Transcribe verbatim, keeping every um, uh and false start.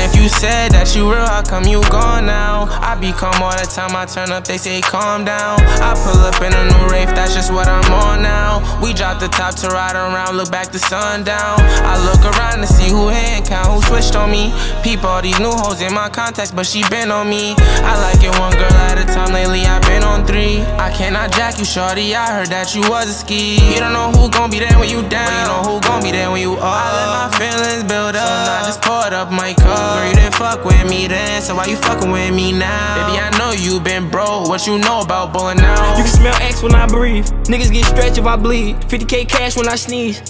if you said that you real, how come you gone now? I be calm all the time, I turn up, they say calm down. I pull up in a new Wraith, that's just what I'm on now. We drop the top to ride around, look back to sundown. I look around to see who hand count, who switched on me. Peep all these new hoes in my contacts, but she been on me. I like it one girl at a time, lately I been on three. I cannot jack you, shorty, I heard that you was a ski. You don't know who gon' be there when you down, but you know who gon' be there when you up. I let my feelings build up, so I just poured up my cup. Girl, you didn't fuck with me then, so why you fucking with me now? Baby, I know you been broke, what you know about bowling out? You can smell X when I breathe. Niggas get stretched if I bleed. fifty K cash when I sneeze.